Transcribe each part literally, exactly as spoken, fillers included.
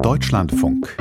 Deutschlandfunk.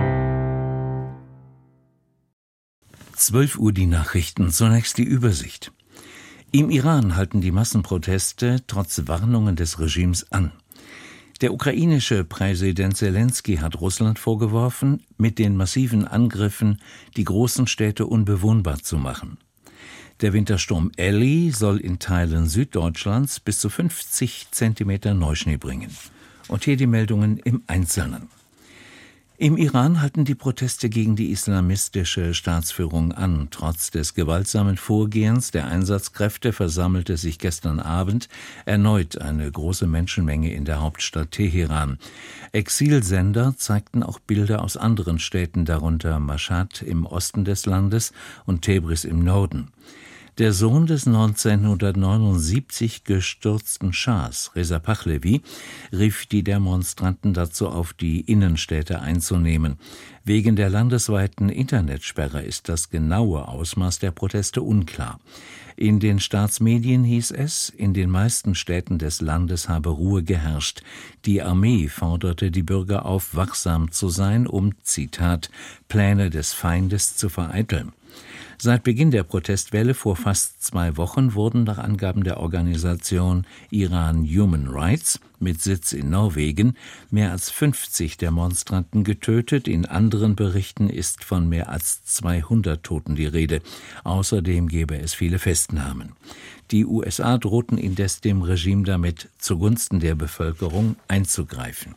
zwölf Uhr die Nachrichten, zunächst die Übersicht. Im Iran halten die Massenproteste trotz Warnungen des Regimes an. Der ukrainische Präsident Selenskyj hat Russland vorgeworfen, mit den massiven Angriffen die großen Städte unbewohnbar zu machen. Der Wintersturm Elli soll in Teilen Süddeutschlands bis zu fünfzig Zentimeter Neuschnee bringen. Und hier die Meldungen im Einzelnen. Im Iran halten die Proteste gegen die islamistische Staatsführung an. Trotz des gewaltsamen Vorgehens der Einsatzkräfte versammelte sich gestern Abend erneut eine große Menschenmenge in der Hauptstadt Teheran. Exilsender zeigten auch Bilder aus anderen Städten, darunter Mashhad im Osten des Landes und Tebris im Norden. Der Sohn des neunzehnhundertneunundsiebzig gestürzten Schahs, Reza Pahlavi, rief die Demonstranten dazu auf, die Innenstädte einzunehmen. Wegen der landesweiten Internetsperre ist das genaue Ausmaß der Proteste unklar. In den Staatsmedien hieß es, in den meisten Städten des Landes habe Ruhe geherrscht. Die Armee forderte die Bürger auf, wachsam zu sein, um, Zitat, Pläne des Feindes zu vereiteln. Seit Beginn der Protestwelle vor fast zwei Wochen wurden nach Angaben der Organisation Iran Human Rights mit Sitz in Norwegen mehr als fünfzig Demonstranten getötet. In anderen Berichten ist von mehr als zweihundert Toten die Rede. Außerdem gebe es viele Festnahmen. Die U S A drohten indes dem Regime damit, zugunsten der Bevölkerung einzugreifen.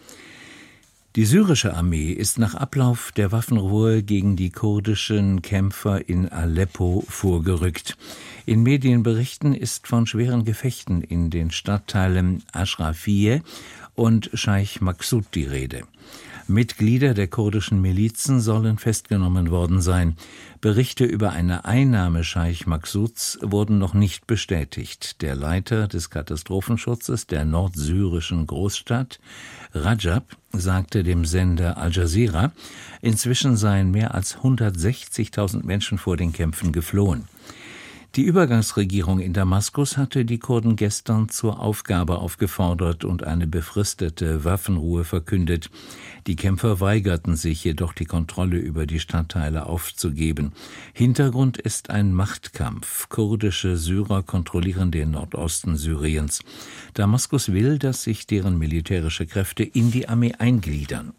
Die syrische Armee ist nach Ablauf der Waffenruhe gegen die kurdischen Kämpfer in Aleppo vorgerückt. In Medienberichten ist von schweren Gefechten in den Stadtteilen Ashrafiyeh und Scheich Maksud die Rede. Mitglieder der kurdischen Milizen sollen festgenommen worden sein. Berichte über eine Einnahme Scheich Maksuds wurden noch nicht bestätigt. Der Leiter des Katastrophenschutzes der nordsyrischen Großstadt, Rajab, sagte dem Sender Al Jazeera, inzwischen seien mehr als hundertsechzigtausend Menschen vor den Kämpfen geflohen. Die Übergangsregierung in Damaskus hatte die Kurden gestern zur Aufgabe aufgefordert und eine befristete Waffenruhe verkündet. Die Kämpfer weigerten sich jedoch, die Kontrolle über die Stadtteile aufzugeben. Hintergrund ist ein Machtkampf. Kurdische Syrer kontrollieren den Nordosten Syriens. Damaskus will, dass sich deren militärische Kräfte in die Armee eingliedern.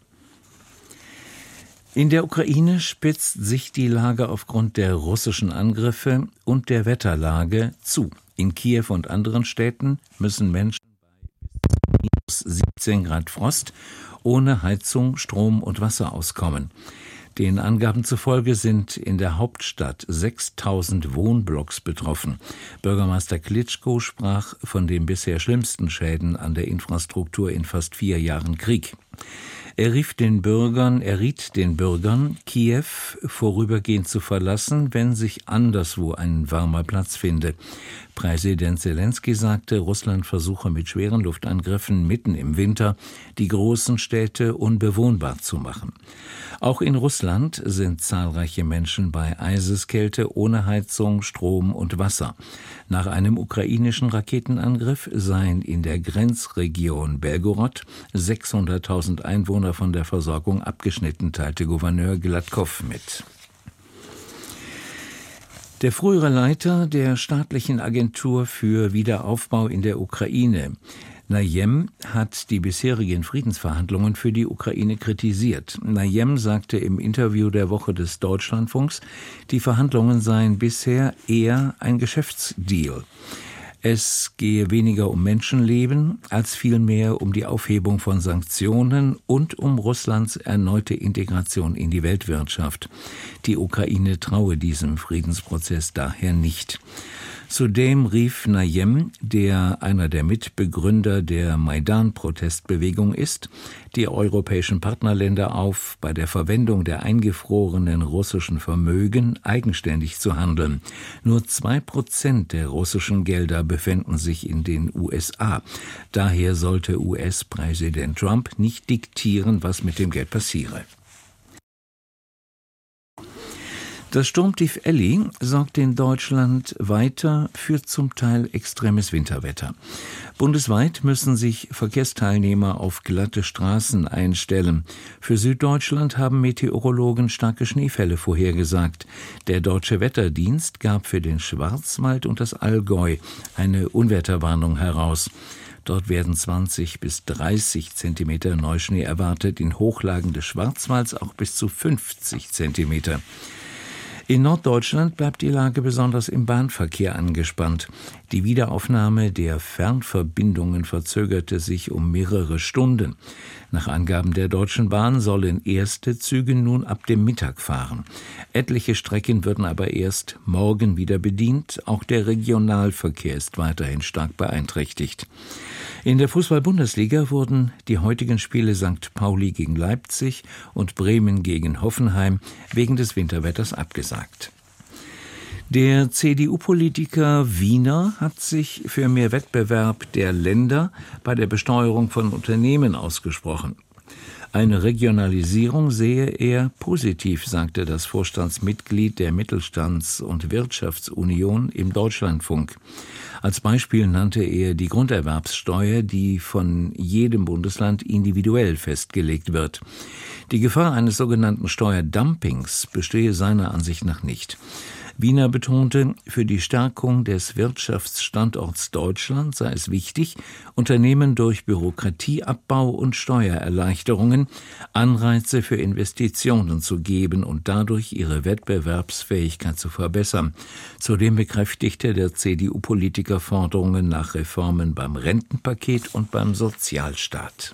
In der Ukraine spitzt sich die Lage aufgrund der russischen Angriffe und der Wetterlage zu. In Kiew und anderen Städten müssen Menschen bei bis zu minus siebzehn Grad Frost ohne Heizung, Strom und Wasser auskommen. Den Angaben zufolge sind in der Hauptstadt sechstausend Wohnblocks betroffen. Bürgermeister Klitschko sprach von den bisher schlimmsten Schäden an der Infrastruktur in fast vier Jahren Krieg. Er rief den Bürgern, er riet den Bürgern, Kiew vorübergehend zu verlassen, wenn sich anderswo ein warmer Platz finde. Präsident Selenskyj sagte, Russland versuche mit schweren Luftangriffen mitten im Winter die großen Städte unbewohnbar zu machen. Auch in Russland sind zahlreiche Menschen bei Eiseskälte ohne Heizung, Strom und Wasser. Nach einem ukrainischen Raketenangriff seien in der Grenzregion Belgorod sechshunderttausend Einwohner von der Versorgung abgeschnitten, teilte Gouverneur Gladkow mit. Der frühere Leiter der staatlichen Agentur für Wiederaufbau in der Ukraine, Najem, hat die bisherigen Friedensverhandlungen für die Ukraine kritisiert. Najem sagte im Interview der Woche des Deutschlandfunks, die Verhandlungen seien bisher eher ein Geschäftsdeal. Es gehe weniger um Menschenleben als vielmehr um die Aufhebung von Sanktionen und um Russlands erneute Integration in die Weltwirtschaft. Die Ukraine traue diesem Friedensprozess daher nicht. Zudem rief Najem, der einer der Mitbegründer der Maidan-Protestbewegung ist, die europäischen Partnerländer auf, bei der Verwendung der eingefrorenen russischen Vermögen eigenständig zu handeln. Nur zwei Prozent der russischen Gelder befinden sich in den U S A. Daher sollte U S-Präsident Trump nicht diktieren, was mit dem Geld passiere. Das Sturmtief Elli sorgt in Deutschland weiter für zum Teil extremes Winterwetter. Bundesweit müssen sich Verkehrsteilnehmer auf glatte Straßen einstellen. Für Süddeutschland haben Meteorologen starke Schneefälle vorhergesagt. Der Deutsche Wetterdienst gab für den Schwarzwald und das Allgäu eine Unwetterwarnung heraus. Dort werden zwanzig bis dreißig Zentimeter Neuschnee erwartet, in Hochlagen des Schwarzwalds auch bis zu fünfzig Zentimeter. In Norddeutschland bleibt die Lage besonders im Bahnverkehr angespannt. Die Wiederaufnahme der Fernverbindungen verzögerte sich um mehrere Stunden. Nach Angaben der Deutschen Bahn sollen erste Züge nun ab dem Mittag fahren. Etliche Strecken würden aber erst morgen wieder bedient. Auch der Regionalverkehr ist weiterhin stark beeinträchtigt. In der Fußball-Bundesliga wurden die heutigen Spiele Sankt Pauli gegen Leipzig und Bremen gegen Hoffenheim wegen des Winterwetters abgesagt. Der C D U-Politiker Wiener hat sich für mehr Wettbewerb der Länder bei der Besteuerung von Unternehmen ausgesprochen. Eine Regionalisierung sehe er positiv, sagte das Vorstandsmitglied der Mittelstands- und Wirtschaftsunion im Deutschlandfunk. Als Beispiel nannte er die Grunderwerbssteuer, die von jedem Bundesland individuell festgelegt wird. Die Gefahr eines sogenannten Steuerdumpings bestehe seiner Ansicht nach nicht. Wiener betonte, für die Stärkung des Wirtschaftsstandorts Deutschland sei es wichtig, Unternehmen durch Bürokratieabbau und Steuererleichterungen Anreize für Investitionen zu geben und dadurch ihre Wettbewerbsfähigkeit zu verbessern. Zudem bekräftigte der C D U-Politiker Forderungen nach Reformen beim Rentenpaket und beim Sozialstaat.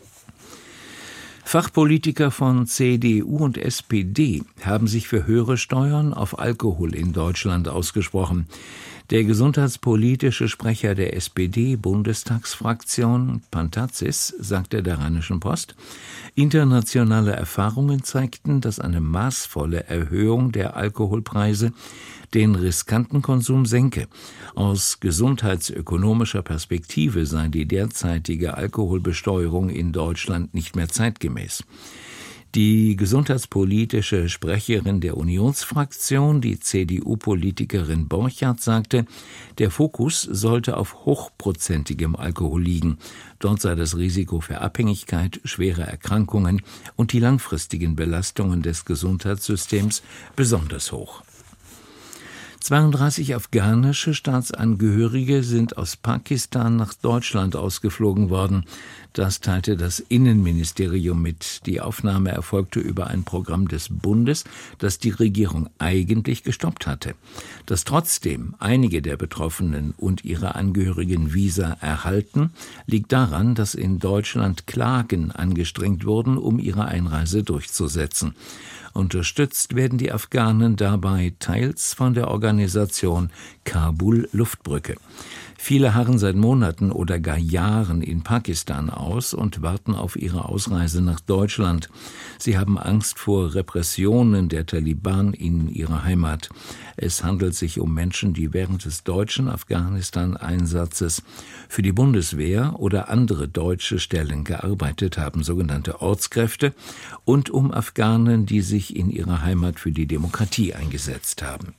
Fachpolitiker von C D U und S P D haben sich für höhere Steuern auf Alkohol in Deutschland ausgesprochen. Der gesundheitspolitische Sprecher der S P D-Bundestagsfraktion, Pantazis, sagte der Rheinischen Post, internationale Erfahrungen zeigten, dass eine maßvolle Erhöhung der Alkoholpreise den riskanten Konsum senke. Aus gesundheitsökonomischer Perspektive sei die derzeitige Alkoholbesteuerung in Deutschland nicht mehr zeitgemäß. Die gesundheitspolitische Sprecherin der Unionsfraktion, die C D U-Politikerin Borchardt, sagte, der Fokus sollte auf hochprozentigem Alkohol liegen. Dort sei das Risiko für Abhängigkeit, schwere Erkrankungen und die langfristigen Belastungen des Gesundheitssystems besonders hoch. zweiunddreißig afghanische Staatsangehörige sind aus Pakistan nach Deutschland ausgeflogen worden. Das teilte das Innenministerium mit. Die Aufnahme erfolgte über ein Programm des Bundes, das die Regierung eigentlich gestoppt hatte. Dass trotzdem einige der Betroffenen und ihre Angehörigen Visa erhalten, liegt daran, dass in Deutschland Klagen angestrengt wurden, um ihre Einreise durchzusetzen. Unterstützt werden die Afghanen dabei teils von der Organisation Kabul Luftbrücke. Viele harren seit Monaten oder gar Jahren in Pakistan aus und warten auf ihre Ausreise nach Deutschland. Sie haben Angst vor Repressionen der Taliban in ihrer Heimat. Es handelt sich um Menschen, die während des deutschen Afghanistan-Einsatzes für die Bundeswehr oder andere deutsche Stellen gearbeitet haben, sogenannte Ortskräfte, und um Afghanen, die sich in ihrer Heimat für die Demokratie eingesetzt haben.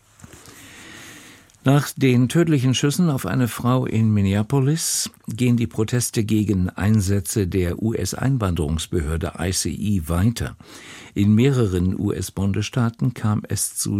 Nach den tödlichen Schüssen auf eine Frau in Minneapolis gehen die Proteste gegen Einsätze der U S-Einwanderungsbehörde I C E weiter. In mehreren U S-Bundesstaaten kam es zu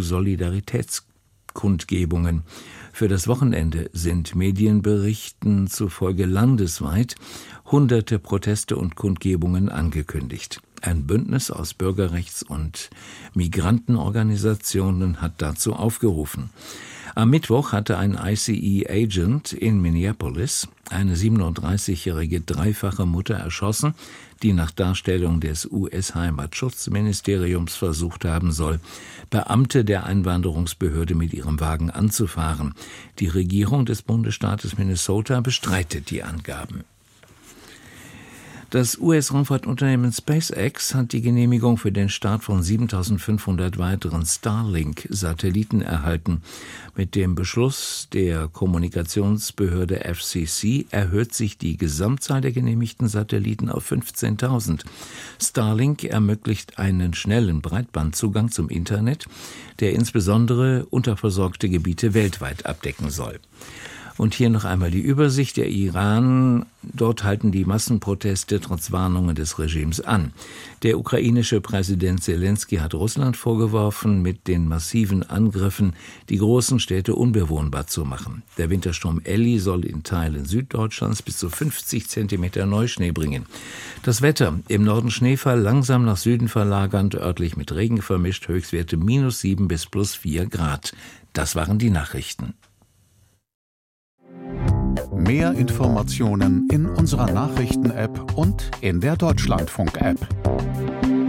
Solidaritätskundgebungen. Für das Wochenende sind Medienberichten zufolge landesweit hunderte Proteste und Kundgebungen angekündigt. Ein Bündnis aus Bürgerrechts- und Migrantenorganisationen hat dazu aufgerufen. Am Mittwoch hatte ein I C E-Agent in Minneapolis eine siebenunddreißigjährige dreifache Mutter erschossen, die nach Darstellung des U S-Heimatschutzministeriums versucht haben soll, Beamte der Einwanderungsbehörde mit ihrem Wagen anzufahren. Die Regierung des Bundesstaates Minnesota bestreitet die Angaben. Das U S-Raumfahrtunternehmen SpaceX hat die Genehmigung für den Start von siebentausendfünfhundert weiteren Starlink-Satelliten erhalten. Mit dem Beschluss der Kommunikationsbehörde F C C erhöht sich die Gesamtzahl der genehmigten Satelliten auf fünfzehntausend. Starlink ermöglicht einen schnellen Breitbandzugang zum Internet, der insbesondere unterversorgte Gebiete weltweit abdecken soll. Und hier noch einmal die Übersicht. Der Iran, dort halten die Massenproteste trotz Warnungen des Regimes an. Der ukrainische Präsident Selenskyj hat Russland vorgeworfen, mit den massiven Angriffen die großen Städte unbewohnbar zu machen. Der Wintersturm Elli soll in Teilen Süddeutschlands bis zu fünfzig Zentimeter Neuschnee bringen. Das Wetter: im Norden Schneefall, langsam nach Süden verlagernd, örtlich mit Regen vermischt, Höchstwerte minus sieben bis plus vier Grad. Das waren die Nachrichten. Mehr Informationen in unserer Nachrichten-App und in der Deutschlandfunk-App.